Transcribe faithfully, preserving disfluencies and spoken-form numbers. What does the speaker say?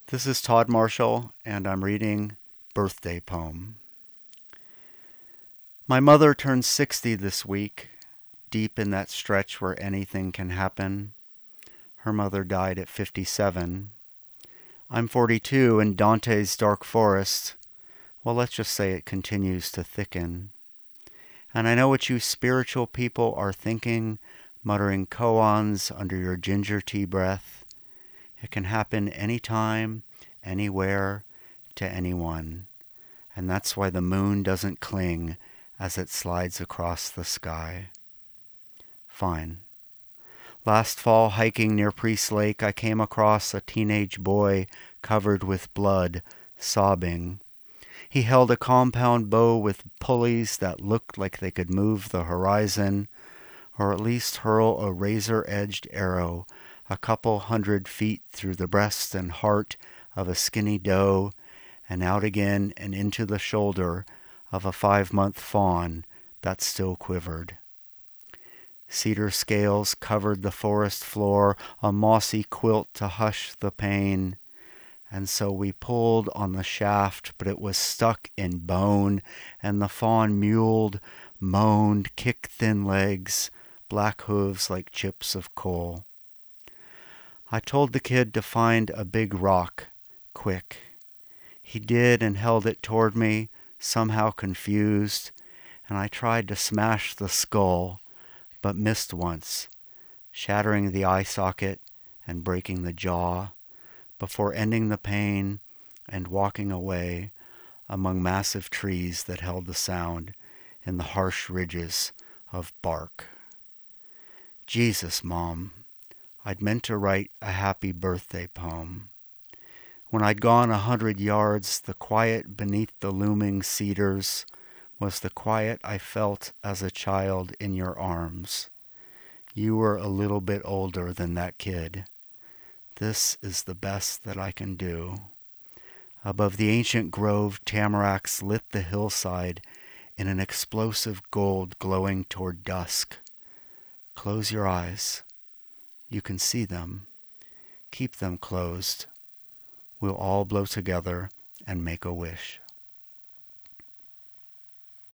This is Todd Marshall, and I'm reading Birthday Poem. My mother turned sixty this week, deep in that stretch where anything can happen. Her mother died at fifty-seven. I'm forty-two, and Dante's Dark Forest, well, let's just say it continues to thicken. And I know what you spiritual people are thinking, muttering koans under your ginger tea breath. It can happen anytime, anywhere, to anyone. And that's why the moon doesn't cling as it slides across the sky. Fine. Last fall, hiking near Priest Lake, I came across a teenage boy covered with blood, sobbing. He held a compound bow with pulleys that looked like they could move the horizon, or at least hurl a razor-edged arrow a couple hundred feet through the breast and heart of a skinny doe, and out again and into the shoulder of a five-month fawn that still quivered. Cedar scales covered the forest floor, a mossy quilt to hush the pain, and so we pulled on the shaft, but it was stuck in bone, and the fawn muled, moaned, kicked thin legs, black hooves like chips of coal. I told the kid to find a big rock, quick. He did and held it toward me, somehow confused, and I tried to smash the skull, but missed once, shattering the eye socket and breaking the jaw, before ending the pain and walking away among massive trees that held the sound in the harsh ridges of bark. Jesus, Mom, I'd meant to write a happy birthday poem. When I'd gone a hundred yards, the quiet beneath the looming cedars was the quiet I felt as a child in your arms. You were a little bit older than that kid. This is the best that I can do. Above the ancient grove, tamaracks lit the hillside in an explosive gold glowing toward dusk. Close your eyes. You can see them. Keep them closed. We'll all blow together and make a wish.